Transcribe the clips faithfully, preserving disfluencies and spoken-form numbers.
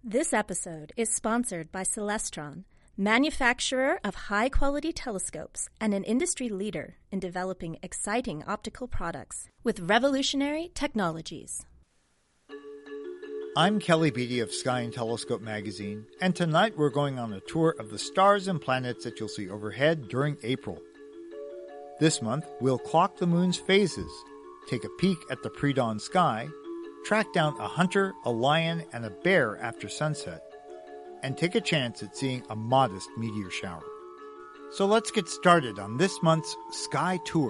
This episode is sponsored by Celestron, manufacturer of high-quality telescopes and an industry leader in developing exciting optical products with revolutionary technologies. I'm Kelly Beatty of Sky and Telescope magazine, and tonight we're going on a tour of the stars and planets that you'll see overhead during April. This month, we'll clock the moon's phases, take a peek at the pre-dawn sky, track down a hunter, a lion, and a bear after sunset, and take a chance at seeing a modest meteor shower. So let's get started on this month's Sky Tour.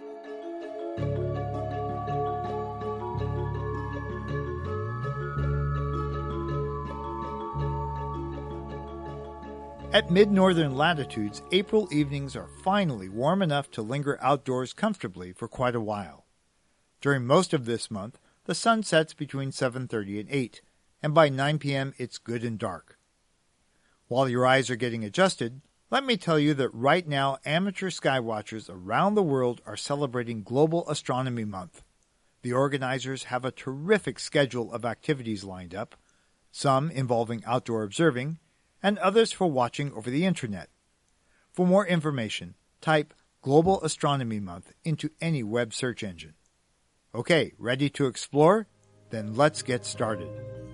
At mid-northern latitudes, April evenings are finally warm enough to linger outdoors comfortably for quite a while. During most of this month, the sun sets between seven thirty and eight, and by nine p.m. it's good and dark. While your eyes are getting adjusted, let me tell you that right now amateur sky watchers around the world are celebrating Global Astronomy Month. The organizers have a terrific schedule of activities lined up, some involving outdoor observing, and others for watching over the internet. For more information, type Global Astronomy Month into any web search engine. Okay, ready to explore? Then let's get started.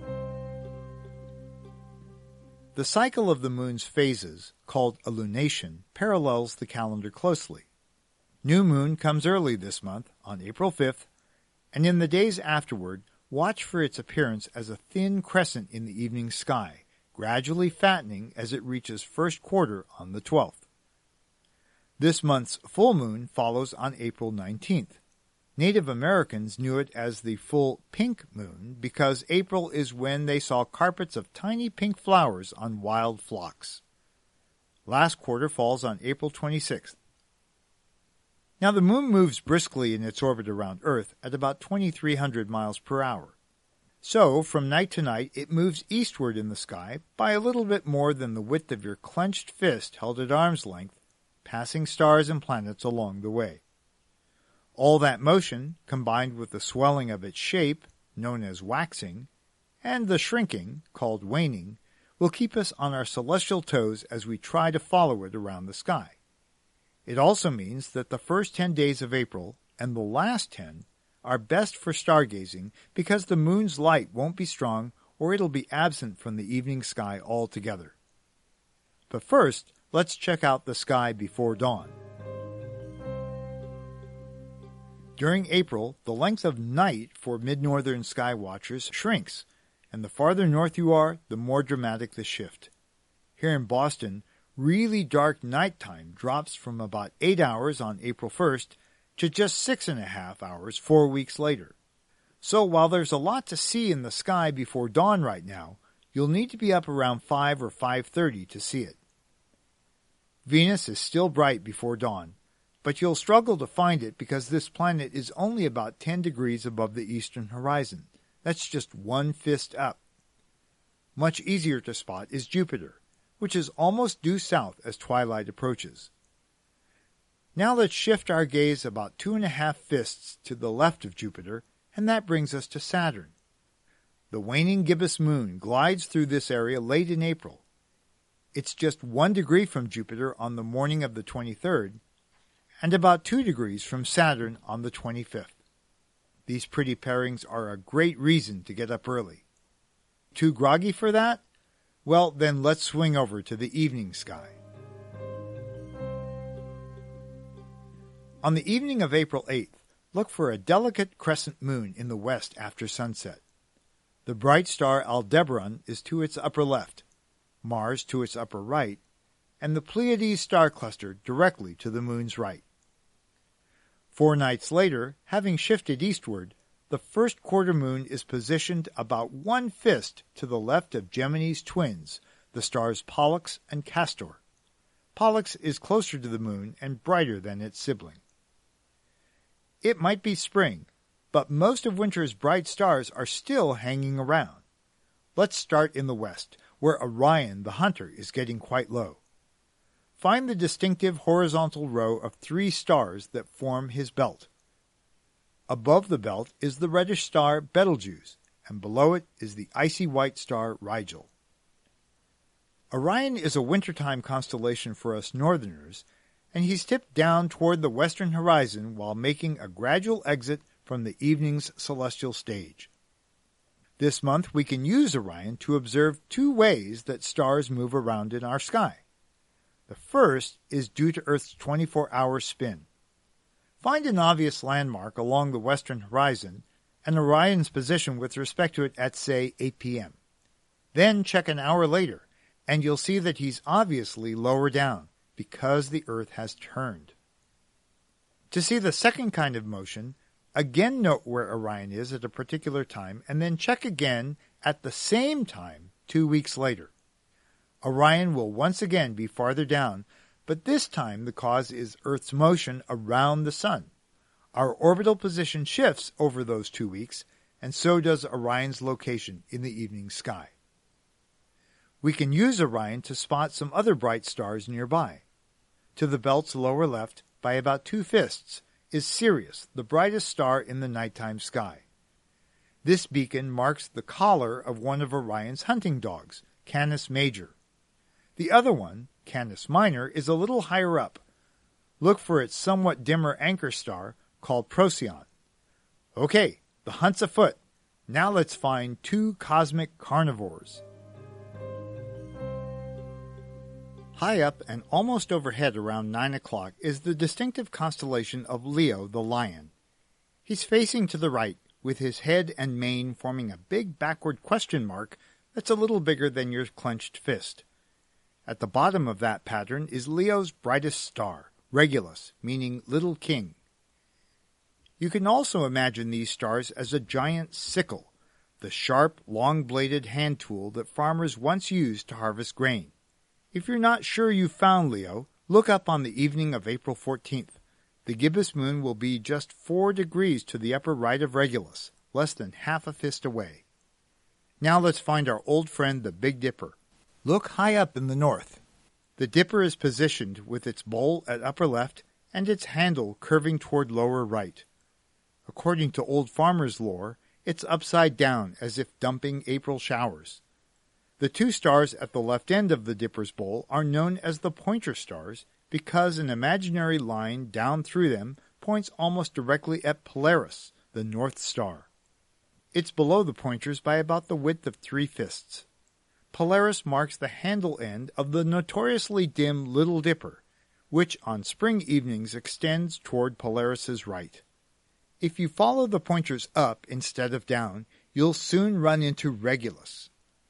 The cycle of the moon's phases, called a lunation, parallels the calendar closely. New moon comes early this month, on April fifth, and in the days afterward, watch for its appearance as a thin crescent in the evening sky, gradually fattening as it reaches first quarter on the twelfth. This month's full moon follows on April nineteenth. Native Americans knew it as the full pink moon because April is when they saw carpets of tiny pink flowers on wild phlox. Last quarter falls on April twenty-sixth. Now the moon moves briskly in its orbit around Earth at about twenty-three hundred miles per hour. So, from night to night, it moves eastward in the sky by a little bit more than the width of your clenched fist held at arm's length, passing stars and planets along the way. All that motion, combined with the swelling of its shape, known as waxing, and the shrinking, called waning, will keep us on our celestial toes as we try to follow it around the sky. It also means that the first ten days of April and the last ten are best for stargazing because the moon's light won't be strong or it'll be absent from the evening sky altogether. But first, let's check out the sky before dawn. During April, the length of night for mid-northern sky watchers shrinks, and the farther north you are, the more dramatic the shift. Here in Boston, really dark nighttime drops from about eight hours on April first to just six and a half hours four weeks later. So while there's a lot to see in the sky before dawn right now, you'll need to be up around five or five thirty to see it. Venus is still bright before dawn, but you'll struggle to find it because this planet is only about ten degrees above the eastern horizon. That's just one fist up. Much easier to spot is Jupiter, which is almost due south as twilight approaches. Now let's shift our gaze about two and a half fists to the left of Jupiter, and that brings us to Saturn. The waning gibbous moon glides through this area late in April. It's just one degree from Jupiter on the morning of the twenty-third, and about two degrees from Saturn on the twenty-fifth. These pretty pairings are a great reason to get up early. Too groggy for that? Well, then let's swing over to the evening sky. On the evening of April eighth, look for a delicate crescent moon in the west after sunset. The bright star Aldebaran is to its upper left, Mars to its upper right, and the Pleiades star cluster directly to the moon's right. Four nights later, having shifted eastward, the first quarter moon is positioned about one fist to the left of Gemini's twins, the stars Pollux and Castor. Pollux is closer to the moon and brighter than its sibling. It might be spring, but most of winter's bright stars are still hanging around. Let's start in the west, where Orion the Hunter is getting quite low. Find the distinctive horizontal row of three stars that form his belt. Above the belt is the reddish star Betelgeuse, and below it is the icy white star Rigel. Orion is a wintertime constellation for us northerners, and he's tipped down toward the western horizon while making a gradual exit from the evening's celestial stage. This month we can use Orion to observe two ways that stars move around in our sky. The first is due to Earth's twenty-four hour spin. Find an obvious landmark along the western horizon and Orion's position with respect to it at, say, eight p.m. Then check an hour later, and you'll see that he's obviously lower down because the Earth has turned. To see the second kind of motion, again note where Orion is at a particular time, and then check again at the same time two weeks later. Orion will once again be farther down, but this time the cause is Earth's motion around the Sun. Our orbital position shifts over those two weeks, and so does Orion's location in the evening sky. We can use Orion to spot some other bright stars nearby. To the belt's lower left, by about two fists, is Sirius, the brightest star in the nighttime sky. This beacon marks the collar of one of Orion's hunting dogs, Canis Major. The other one, Canis Minor, is a little higher up. Look for its somewhat dimmer anchor star called Procyon. Okay, the hunt's afoot. Now let's find two cosmic carnivores. High up and almost overhead around nine o'clock is the distinctive constellation of Leo the Lion. He's facing to the right, with his head and mane forming a big backward question mark that's a little bigger than your clenched fist. At the bottom of that pattern is Leo's brightest star, Regulus, meaning Little King. You can also imagine these stars as a giant sickle, the sharp, long-bladed hand tool that farmers once used to harvest grain. If you're not sure you've found Leo, look up on the evening of April fourteenth. The gibbous moon will be just four degrees to the upper right of Regulus, less than half a fist away. Now let's find our old friend the Big Dipper. Look high up in the north. The dipper is positioned with its bowl at upper left and its handle curving toward lower right. According to old farmers' lore, it's upside down as if dumping April showers. The two stars at the left end of the dipper's bowl are known as the pointer stars because an imaginary line down through them points almost directly at Polaris, the North Star. It's below the pointers by about the width of three fists. Polaris marks the handle end of the notoriously dim Little Dipper, which on spring evenings extends toward Polaris's right. If you follow the pointers up instead of down, you'll soon run into Regulus.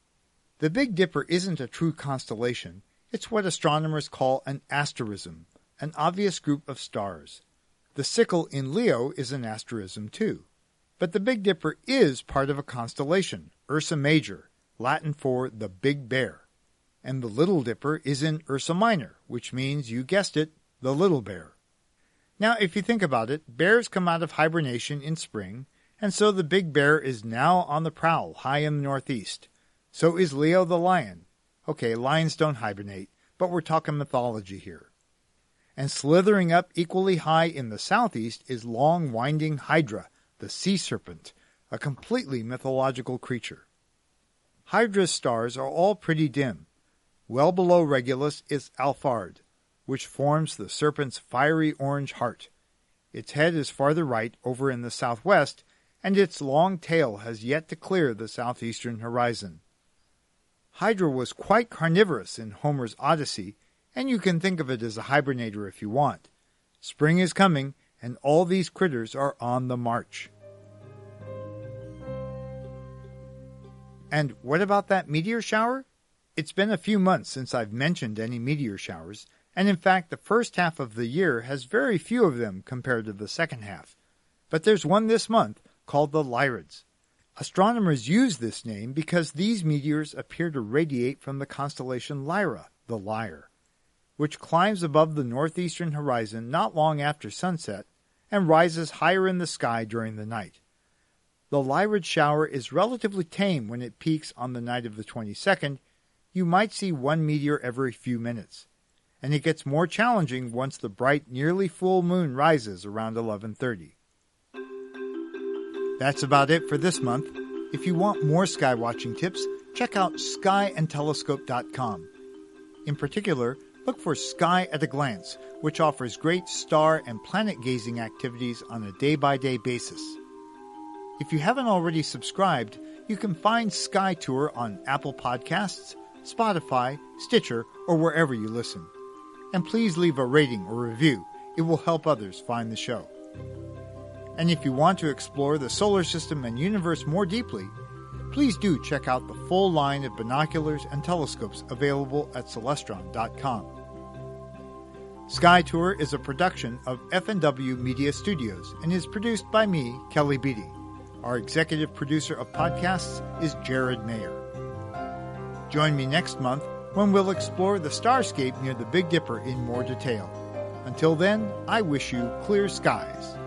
The Big Dipper isn't a true constellation. It's what astronomers call an asterism, an obvious group of stars. The sickle in Leo is an asterism too. But the Big Dipper is part of a constellation, Ursa Major, Latin for the Big Bear. And the Little Dipper is in Ursa Minor, which means, you guessed it, the Little Bear. Now, if you think about it, bears come out of hibernation in spring, and so the Big Bear is now on the prowl high in the northeast. So is Leo the Lion. Okay, lions don't hibernate, but we're talking mythology here. And slithering up equally high in the southeast is long winding Hydra, the sea serpent, a completely mythological creature. Hydra's stars are all pretty dim. Well below Regulus is Alphard, which forms the serpent's fiery orange heart. Its head is farther right over in the southwest, and its long tail has yet to clear the southeastern horizon. Hydra was quite carnivorous in Homer's Odyssey, and you can think of it as a hibernator if you want. Spring is coming, and all these critters are on the march. And what about that meteor shower? It's been a few months since I've mentioned any meteor showers, and in fact the first half of the year has very few of them compared to the second half. But there's one this month called the Lyrids. Astronomers use this name because these meteors appear to radiate from the constellation Lyra, the Lyre, which climbs above the northeastern horizon not long after sunset and rises higher in the sky during the night. The Lyrid shower is relatively tame when it peaks on the night of the twenty-second. You might see one meteor every few minutes, and it gets more challenging once the bright, nearly full moon rises around eleven thirty. That's about it for this month. If you want more sky watching tips, check out sky and telescope dot com. In particular, look for Sky at a Glance, which offers great star and planet gazing activities on a day-by-day basis. If you haven't already subscribed, you can find Sky Tour on Apple Podcasts, Spotify, Stitcher, or wherever you listen. And please leave a rating or review. It will help others find the show. And if you want to explore the solar system and universe more deeply, please do check out the full line of binoculars and telescopes available at celestron dot com. Sky Tour is a production of F and W Media Studios and is produced by me, Kelly Beatty. Our executive producer of podcasts is Jared Mayer. Join me next month when we'll explore the starscape near the Big Dipper in more detail. Until then, I wish you clear skies.